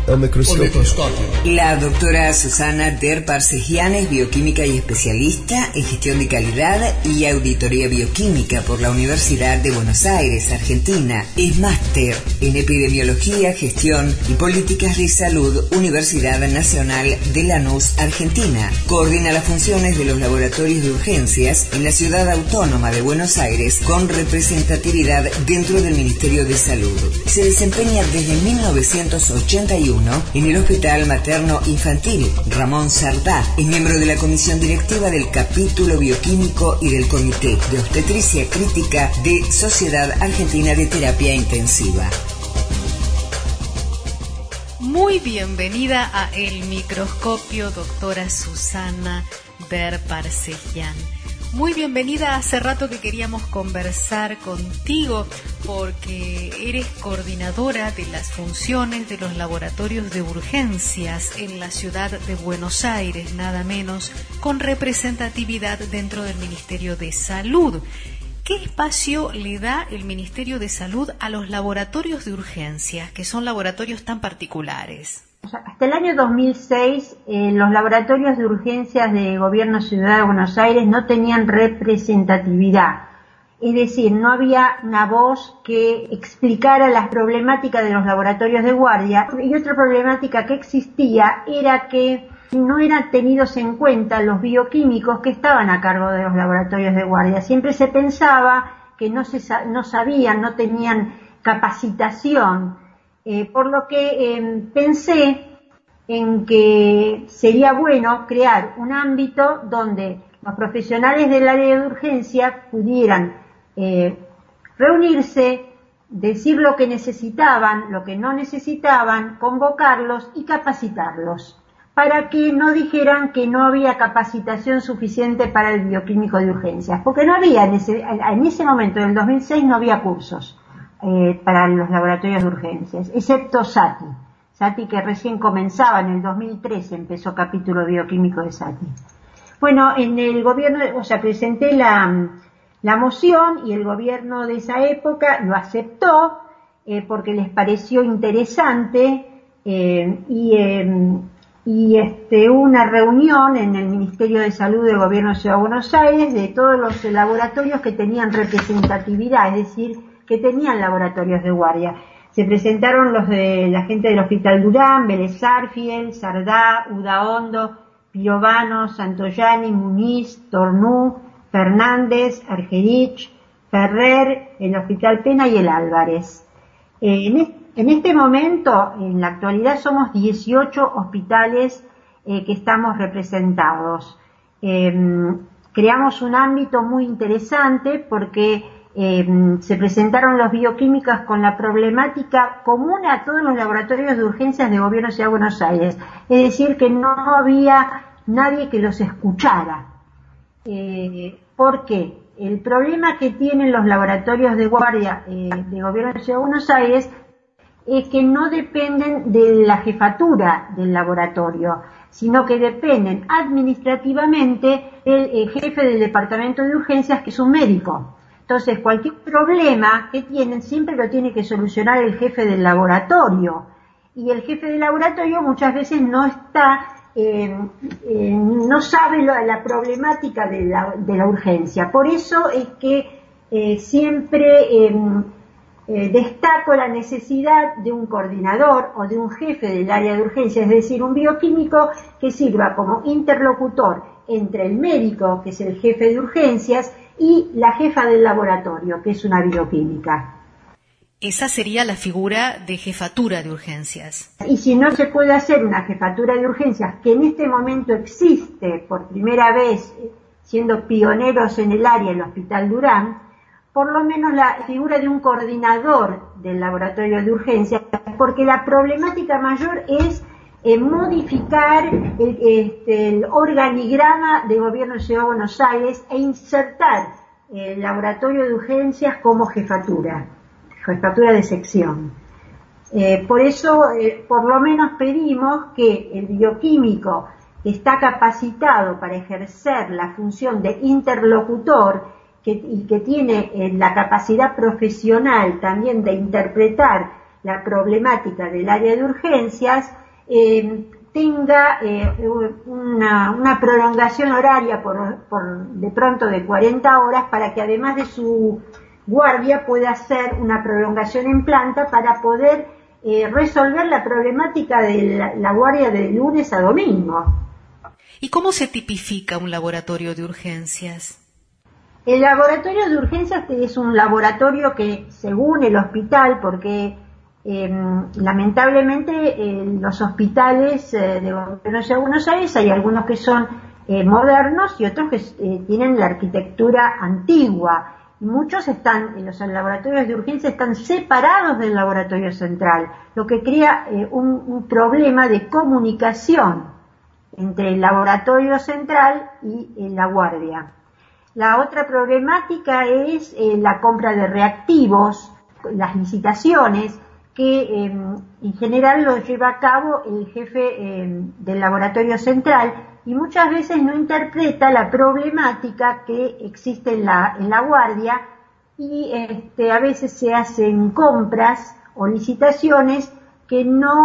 o microscopio. La doctora Susana Der Parsegian es bioquímica y especialista en gestión de calidad y auditoría bioquímica por la Universidad de Buenos Aires, Argentina. Es máster en epidemiología, gestión y políticas de salud, Universidad Nacional de Lanús, Argentina. Coordina las funciones de los laboratorios de urgencias en la Ciudad Autónoma de Buenos Aires con representatividad dentro del Ministerio de Salud. Se desempeña desde 1981 en el Hospital Materno Infantil Ramón Sardá. Es miembro de la comisión directiva del capítulo bioquímico y del Comité de Obstetricia Crítica de Sociedad Argentina de Terapia Intensiva. Muy bienvenida a El Microscopio, doctora Susana Der Parsegian. Muy bienvenida. Hace rato que queríamos conversar contigo porque eres coordinadora de las funciones de los laboratorios de urgencias en la ciudad de Buenos Aires, nada menos, con representatividad dentro del Ministerio de Salud. ¿Qué espacio le da el Ministerio de Salud a los laboratorios de urgencias, que son laboratorios tan particulares? Hasta el año 2006, los laboratorios de urgencias de Gobierno Ciudad de Buenos Aires no tenían representatividad. Es decir, no había una voz que explicara las problemáticas de los laboratorios de guardia. Y otra problemática que existía era que no eran tenidos en cuenta los bioquímicos que estaban a cargo de los laboratorios de guardia. Siempre se pensaba que no sabían, no tenían capacitación. Por lo que pensé en que sería bueno crear un ámbito donde los profesionales del área de urgencia pudieran reunirse, decir lo que necesitaban, lo que no necesitaban, convocarlos y capacitarlos, para que no dijeran que no había capacitación suficiente para el bioquímico de urgencias, porque no había, en ese momento, en el 2006, no había cursos para los laboratorios de urgencias, excepto SATI que recién comenzaba, en el 2013 empezó capítulo bioquímico de SATI. Bueno, en el gobierno, presenté la moción y el gobierno de esa época lo aceptó porque les pareció interesante hubo una reunión en el Ministerio de Salud del Gobierno de Ciudad de Buenos Aires de todos los laboratorios que tenían representatividad, es decir, que tenían laboratorios de guardia. Se presentaron los de la gente del Hospital Durán, Vélez Sarsfield, Sardá, Udaondo, Pirovano, Santoyani, Muniz, Tornú, Fernández, Argerich, Ferrer, el Hospital Pena y el Álvarez. En este momento, en la actualidad, somos 18 hospitales que estamos representados. Creamos un ámbito muy interesante porque se presentaron los bioquímicos con la problemática común a todos los laboratorios de urgencias de Gobierno de Ciudad de Buenos Aires. Es decir, que no había nadie que los escuchara. ¿Por qué? El problema que tienen los laboratorios de guardia de Gobierno de Ciudad de Buenos Aires es que no dependen de la jefatura del laboratorio, sino que dependen administrativamente del jefe del departamento de urgencias, que es un médico. Entonces, cualquier problema que tienen siempre lo tiene que solucionar el jefe del laboratorio. Y el jefe del laboratorio muchas veces no está, no sabe la problemática de la urgencia. Por eso es que siempre destaco la necesidad de un coordinador o de un jefe del área de urgencia, es decir, un bioquímico que sirva como interlocutor entre el médico, que es el jefe de urgencias, y la jefa del laboratorio, que es una bioquímica. Esa sería la figura de jefatura de urgencias. Y si no se puede hacer una jefatura de urgencias, que en este momento existe por primera vez, siendo pioneros en el área, el Hospital Durán, por lo menos la figura de un coordinador del laboratorio de urgencias, porque la problemática mayor es modificar el organigrama de Gobierno de Ciudad de Buenos Aires e insertar el laboratorio de urgencias como jefatura de sección. Por eso, por lo menos pedimos que el bioquímico que está capacitado para ejercer la función de interlocutor y que tiene la capacidad profesional también de interpretar la problemática del área de urgencias tenga una prolongación horaria de pronto de 40 horas para que además de su guardia pueda hacer una prolongación en planta para poder resolver la problemática de la guardia de lunes a domingo. ¿Y cómo se tipifica un laboratorio de urgencias? El laboratorio de urgencias es un laboratorio que, según el hospital, porque lamentablemente los hospitales de Gobierno de Buenos Aires hay algunos que son modernos y otros que tienen la arquitectura antigua. Muchos los laboratorios de urgencia están separados del laboratorio central, lo que crea un problema de comunicación entre el laboratorio central y la guardia. La otra problemática es la compra de reactivos, las licitaciones, que en general lo lleva a cabo el jefe del laboratorio central y muchas veces no interpreta la problemática que existe en la guardia y a veces se hacen compras o licitaciones que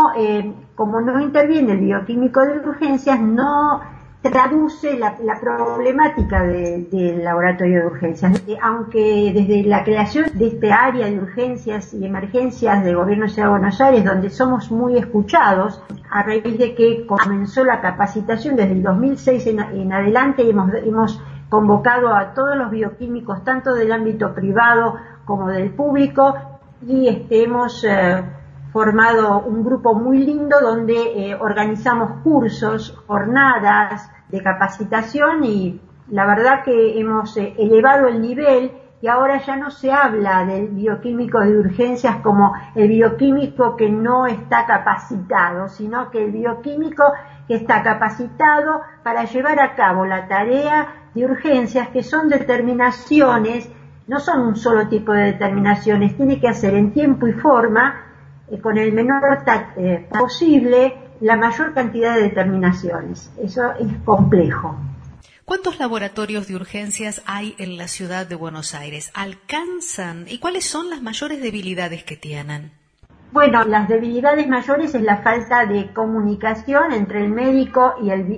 como no interviene el bioquímico de urgencias, no traduce la problemática del laboratorio de urgencias. Aunque desde la creación de este área de urgencias y emergencias del Gobierno de Ciudad de Buenos Aires, donde somos muy escuchados, a raíz de que comenzó la capacitación desde el 2006 en adelante, hemos convocado a todos los bioquímicos, tanto del ámbito privado como del público, y hemos formado un grupo muy lindo donde organizamos cursos, jornadas de capacitación y la verdad que hemos elevado el nivel y ahora ya no se habla del bioquímico de urgencias como el bioquímico que no está capacitado, sino que el bioquímico que está capacitado para llevar a cabo la tarea de urgencias, que son determinaciones, no son un solo tipo de determinaciones, tiene que hacer en tiempo y forma, con el menor posible, la mayor cantidad de determinaciones. Eso es complejo. ¿Cuántos laboratorios de urgencias hay en la ciudad de Buenos Aires? ¿Alcanzan? ¿Y cuáles son las mayores debilidades que tienen? Bueno, las debilidades mayores es la falta de comunicación entre el médico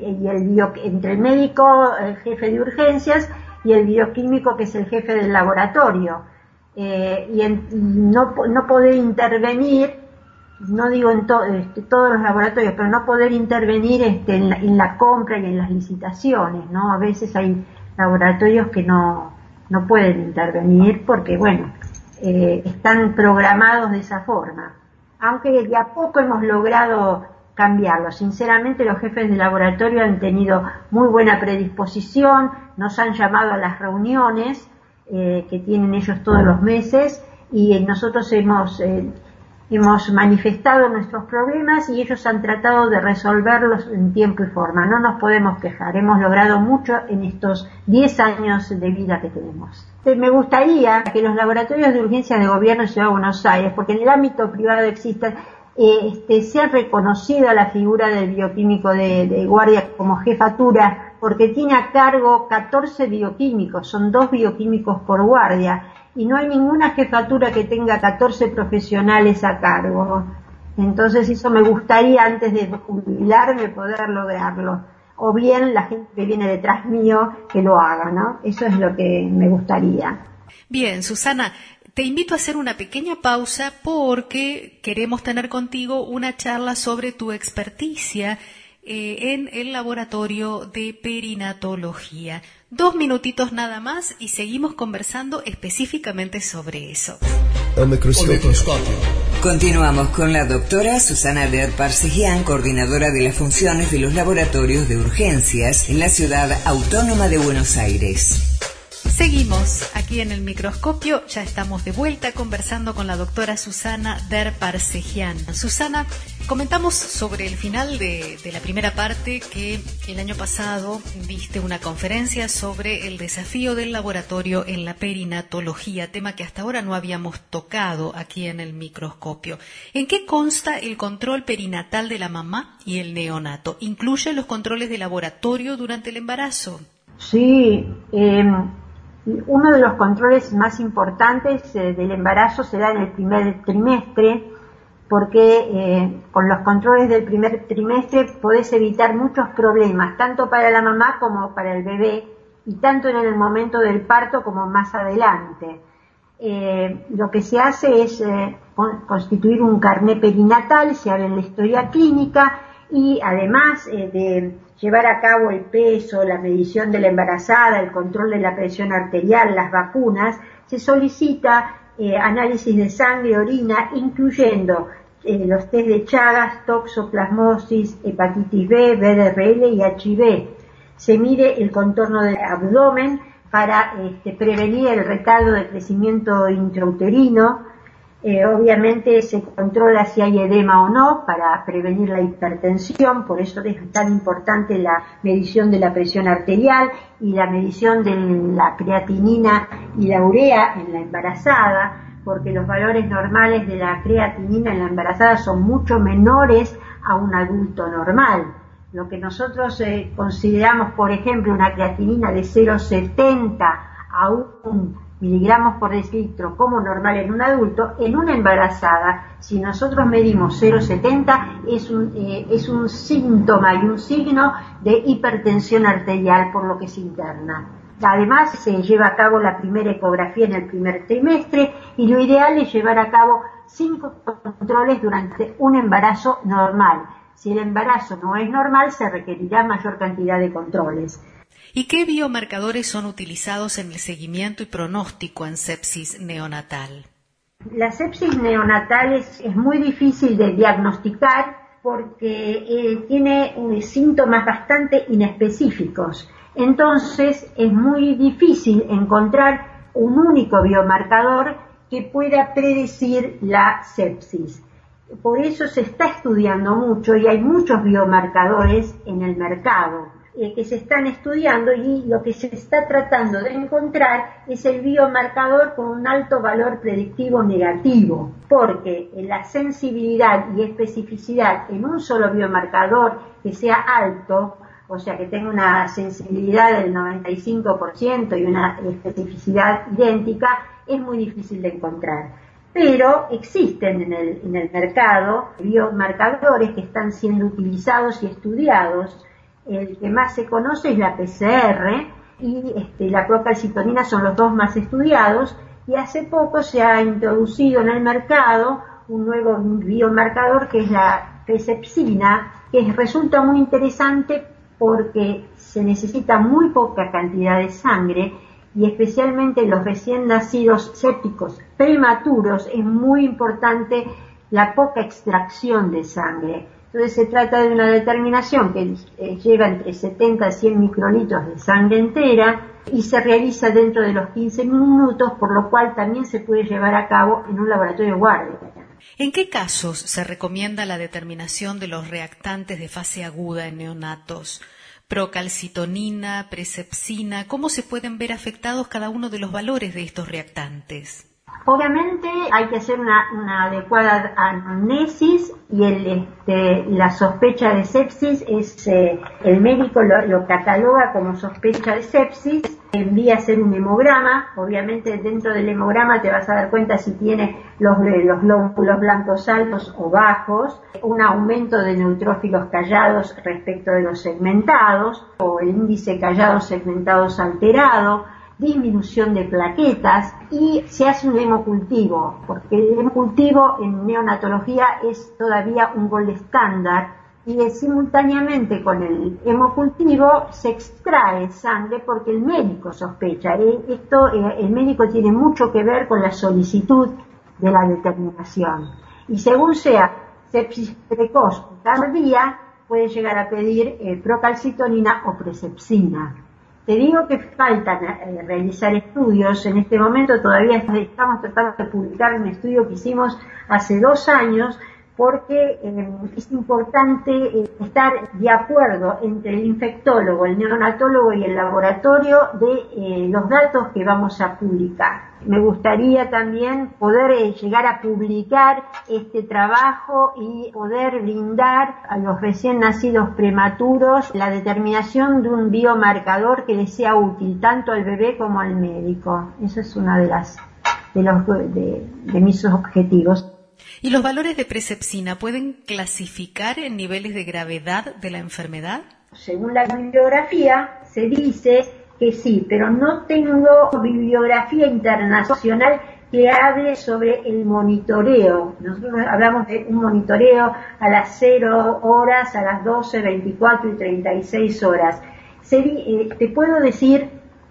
entre el médico, el jefe de urgencias, y el bioquímico, que es el jefe del laboratorio. No poder intervenir, no digo en todos los laboratorios, pero no poder intervenir en la compra y en las licitaciones, ¿no? A veces hay laboratorios que no pueden intervenir porque, están programados de esa forma. Aunque de a poco hemos logrado cambiarlo. Sinceramente, los jefes de laboratorio han tenido muy buena predisposición, nos han llamado a las reuniones que tienen ellos todos los meses y nosotros hemos manifestado nuestros problemas y ellos han tratado de resolverlos en tiempo y forma. No nos podemos quejar, hemos logrado mucho en estos 10 años de vida que tenemos. Me gustaría que los laboratorios de urgencias de Gobierno de Ciudad de Buenos Aires, porque en el ámbito privado existen, sea reconocida la figura del bioquímico de guardia como jefatura, porque tiene a cargo 14 bioquímicos, son 2 bioquímicos por guardia, y no hay ninguna jefatura que tenga 14 profesionales a cargo. Entonces eso me gustaría, antes de jubilarme, poder lograrlo. O bien la gente que viene detrás mío que lo haga, ¿no? Eso es lo que me gustaría. Bien, Susana, te invito a hacer una pequeña pausa porque queremos tener contigo una charla sobre tu experticia en el laboratorio de perinatología. 2 minutitos nada más y seguimos conversando específicamente sobre eso. El microscopio. Continuamos con la doctora Susana Der Parsegian, coordinadora de las funciones de los laboratorios de urgencias en la Ciudad Autónoma de Buenos Aires. Seguimos aquí en el microscopio, ya estamos de vuelta conversando con la doctora Susana Der Parsegian. Susana, comentamos sobre el final de la primera parte que el año pasado diste una conferencia sobre el desafío del laboratorio en la perinatología, tema que hasta ahora no habíamos tocado aquí en el microscopio. ¿En qué consta el control perinatal de la mamá y el neonato? ¿Incluye los controles de laboratorio durante el embarazo? Sí, uno de los controles más importantes del embarazo se da en el primer trimestre porque con los controles del primer trimestre podés evitar muchos problemas, tanto para la mamá como para el bebé, y tanto en el momento del parto como más adelante. Lo que se hace es constituir un carné perinatal, se abre la historia clínica, y además de llevar a cabo el peso, la medición de la embarazada, el control de la presión arterial, las vacunas, se solicita análisis de sangre, orina, incluyendo los test de Chagas, toxoplasmosis, hepatitis B, VDRL y HIV. Se mide el contorno del abdomen para prevenir el retardo de crecimiento intrauterino. Obviamente se controla si hay edema o no para prevenir la hipertensión, por eso es tan importante la medición de la presión arterial y la medición de la creatinina y la urea en la embarazada, porque los valores normales de la creatinina en la embarazada son mucho menores a un adulto normal. Lo que nosotros consideramos, por ejemplo, una creatinina de 0,70 a 1 miligramos por decilitro como normal en un adulto, en una embarazada, si nosotros medimos 0,70 es un síntoma y un signo de hipertensión arterial, por lo que se interna. Además, se lleva a cabo la primera ecografía en el primer trimestre, y lo ideal es llevar a cabo 5 controles durante un embarazo normal. Si el embarazo no es normal, se requerirá mayor cantidad de controles. ¿Y qué biomarcadores son utilizados en el seguimiento y pronóstico en sepsis neonatal? La sepsis neonatal es muy difícil de diagnosticar porque tiene síntomas bastante inespecíficos. Entonces es muy difícil encontrar un único biomarcador que pueda predecir la sepsis. Por eso se está estudiando mucho y hay muchos biomarcadores en el mercado que se están estudiando, y lo que se está tratando de encontrar es el biomarcador con un alto valor predictivo negativo, porque la sensibilidad y especificidad en un solo biomarcador que sea alto, o sea que tenga una sensibilidad del 95% y una especificidad idéntica, es muy difícil de encontrar. Pero existen en el mercado biomarcadores que están siendo utilizados y estudiados. El que más se conoce es la PCR y la procalcitonina son los dos más estudiados, y hace poco se ha introducido en el mercado un nuevo biomarcador que es la presepsina, que resulta muy interesante porque se necesita muy poca cantidad de sangre, y especialmente en los recién nacidos sépticos prematuros es muy importante la poca extracción de sangre. Entonces se trata de una determinación que lleva entre 70 a 100 microlitros de sangre entera y se realiza dentro de los 15 minutos, por lo cual también se puede llevar a cabo en un laboratorio de guardia. ¿En qué casos se recomienda la determinación de los reactantes de fase aguda en neonatos? Procalcitonina, presepsina, ¿cómo se pueden ver afectados cada uno de los valores de estos reactantes? Obviamente hay que hacer una adecuada anamnesis, y la sospecha de sepsis es el médico lo cataloga como sospecha de sepsis, envía a hacer un hemograma. Obviamente dentro del hemograma te vas a dar cuenta si tiene los glóbulos blancos altos o bajos, un aumento de neutrófilos callados respecto de los segmentados, o el índice callados segmentados alterado, disminución de plaquetas, y se hace un hemocultivo, porque el hemocultivo en neonatología es todavía un gold estándar, y simultáneamente con el hemocultivo se extrae sangre porque el médico sospecha. El médico tiene mucho que ver con la solicitud de la determinación, y según sea sepsis precoz o tardía, puede llegar a pedir procalcitonina o presepsina. Te digo que faltan realizar estudios. En este momento todavía estamos tratando de publicar un estudio que hicimos hace 2 años, porque es importante estar de acuerdo entre el infectólogo, el neonatólogo y el laboratorio de los datos que vamos a publicar. Me gustaría también poder llegar a publicar este trabajo y poder brindar a los recién nacidos prematuros la determinación de un biomarcador que les sea útil tanto al bebé como al médico. Eso es uno de mis objetivos. ¿Y los valores de presepsina pueden clasificar en niveles de gravedad de la enfermedad? Según la bibliografía, se dice que sí, pero no tengo bibliografía internacional que hable sobre el monitoreo. Nosotros hablamos de un monitoreo a las 0 horas, a las 12, 24 y 36 horas. Te puedo decir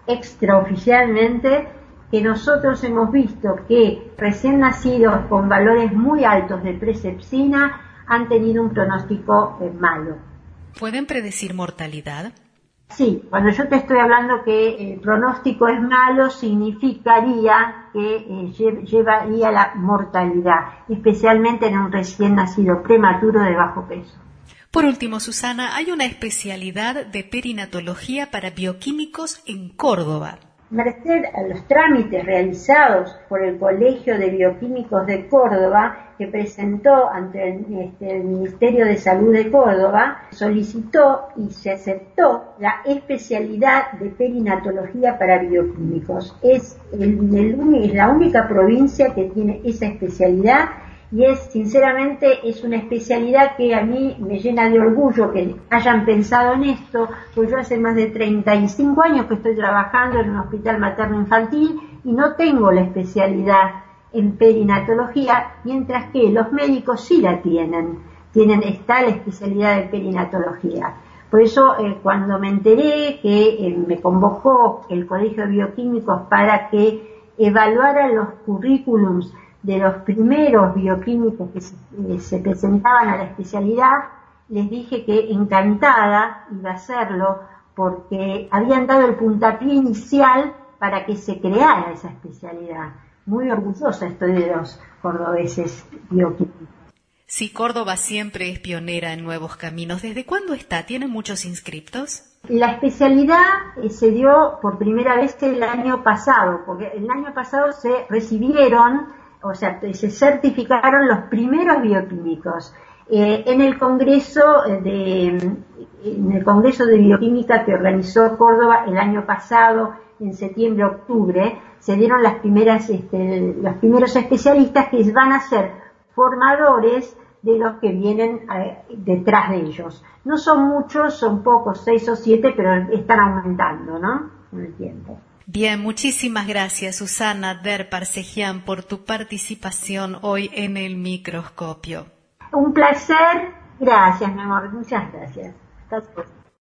extraoficialmente que nosotros hemos visto que recién nacidos con valores muy altos de presepsina han tenido un pronóstico malo. ¿Pueden predecir mortalidad? Sí, cuando yo te estoy hablando que el pronóstico es malo, significaría que llevaría a la mortalidad, especialmente en un recién nacido prematuro de bajo peso. Por último, Susana, hay una especialidad de perinatología para bioquímicos en Córdoba. Merced a los trámites realizados por el Colegio de Bioquímicos de Córdoba, que presentó ante el Ministerio de Salud de Córdoba, solicitó y se aceptó la especialidad de perinatología para bioquímicos. Es la única provincia que tiene esa especialidad y sinceramente es una especialidad que a mí me llena de orgullo que hayan pensado en esto, pues yo hace más de 35 años que estoy trabajando en un hospital materno-infantil y no tengo la especialidad en perinatología, mientras que los médicos sí la tienen. Está la especialidad de perinatología. Por eso, cuando me enteré que me convocó el Colegio de Bioquímicos para que evaluara los currículums de los primeros bioquímicos que se presentaban a la especialidad, les dije que encantada iba a hacerlo porque habían dado el puntapié inicial para que se creara esa especialidad. Muy orgullosa estoy de los cordobeses bioquímicos. Sí, Córdoba siempre es pionera en nuevos caminos. ¿Desde cuándo está? ¿Tiene muchos inscriptos? La especialidad se dio por primera vez el año pasado, porque el año pasado se recibieron, o sea, se certificaron los primeros bioquímicos. En el Congreso de Bioquímica que organizó Córdoba el año pasado, en septiembre-octubre, se dieron los primeros especialistas que van a ser formadores de los que vienen detrás de ellos. No son muchos, son pocos, 6 o 7, pero están aumentando, ¿no? Con el tiempo. Bien, muchísimas gracias, Susana Der Parsejian, por tu participación hoy en el microscopio. Un placer. Gracias, mi amor. Muchas gracias. Hasta luego.